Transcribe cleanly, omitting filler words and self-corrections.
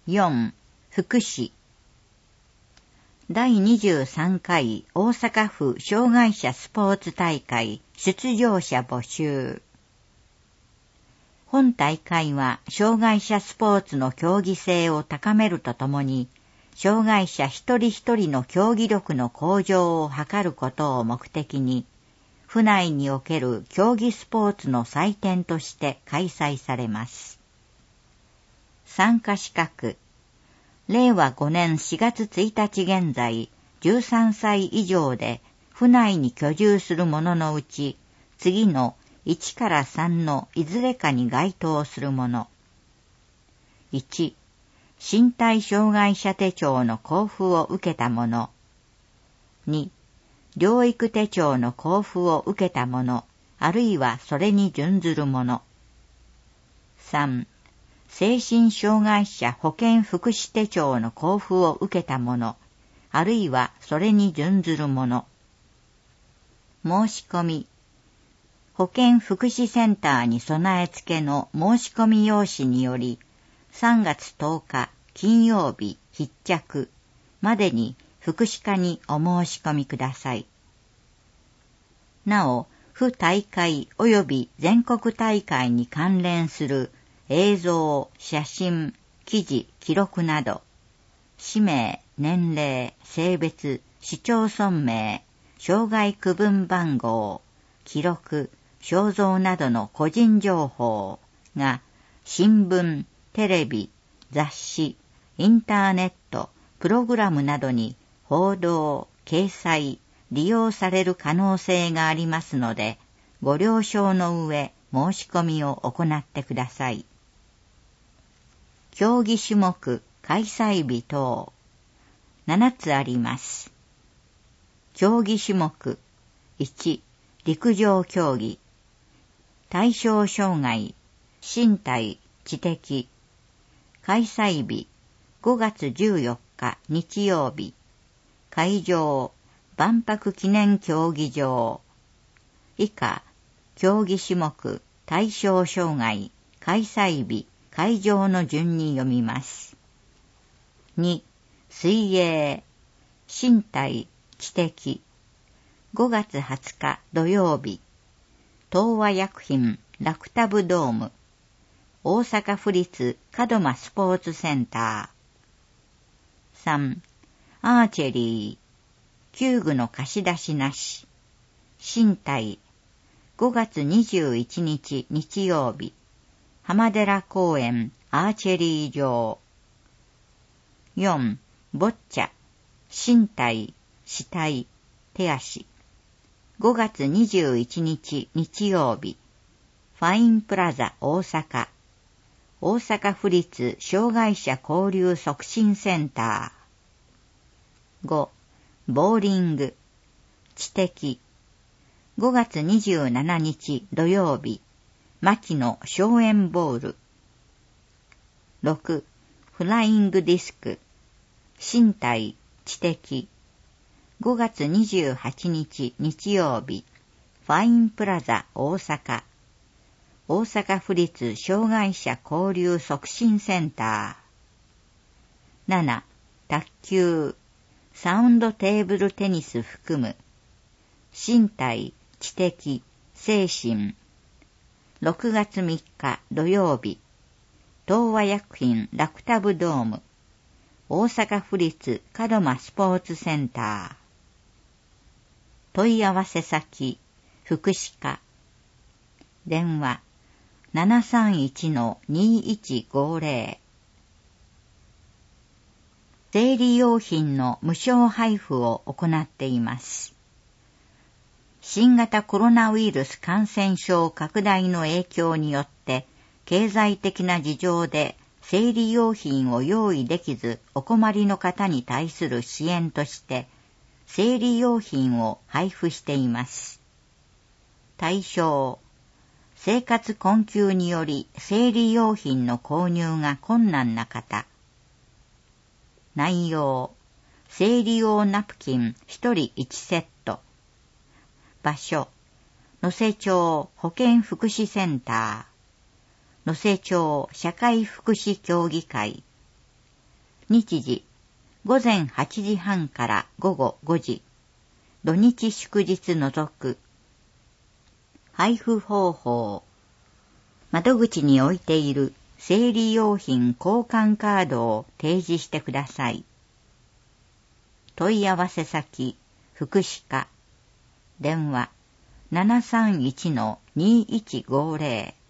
4. 福祉。第23回大阪府障害者スポーツ大会出場者募集。本大会は障害者スポーツの競技性を高めるとともに、障害者一人一人の競技力の向上を図ることを目的に、府内における競技スポーツの祭典として開催されます。参加資格。令和5年4月1日現在、13歳以上で府内に居住する者のうち、次の1から3のいずれかに該当する者。1、身体障害者手帳の交付を受けた者。2、療育手帳の交付を受けた者、あるいはそれに準ずる者。3、精神障害者保健福祉手帳の交付を受けた者、あるいはそれに準ずる者。申し込み。保健福祉センターに備え付けの申し込み用紙により、3月10日金曜日必着までに福祉課にお申し込みください。なお、府大会及び全国大会に関連する映像、写真、記事、記録など、氏名、年齢、性別、市町村名、障害区分番号、記録、肖像などの個人情報が新聞、テレビ、雑誌、インターネット、プログラムなどに報道、掲載、利用される可能性がありますので、ご了承の上、申し込みを行ってください。競技種目、開催日等、7つあります。競技種目、1、陸上競技、対象障害、身体、知的、開催日、5月14日日曜日、会場、万博記念競技場、以下、競技種目、対象障害、開催日、会場の順に読みます。2、水泳、身体、知的、5月20日土曜日、東和薬品ラクタブドーム、大阪府立門真スポーツセンター。3、アーチェリー、球具の貸し出しなし、身体、5月21日日曜日、浜寺公園アーチェリー場。4、ボッチャ、身体、死体、手足。5月21日日曜日、ファインプラザ大阪、大阪府立障害者交流促進センター。5、ボーリング、知的。5月27日土曜日、牧野荘園ボール。6、フライングディスク、身体、知的。5月28日日曜日、ファインプラザ大阪、大阪府立障害者交流促進センター。7、卓球、サウンドテーブルテニス含む、身体、知的、精神。6月3日土曜日、東和薬品ラクタブドーム、大阪府立門真スポーツセンター。問い合わせ先、福祉課。電話、731-2150。生理用品の無償配布を行っています。新型コロナウイルス感染症拡大の影響によって経済的な事情で生理用品を用意できずお困りの方に対する支援として生理用品を配布しています。対象、生活困窮により生理用品の購入が困難な方。内容、生理用ナプキン1人1セット。場所、能勢町保健福祉センター、能勢町社会福祉協議会。 日時、午前8時半から午後5時。土日祝日除く。配布方法。窓口に置いている生理用品交換カードを提示してください。問い合わせ先、福祉課。電話、731-2150。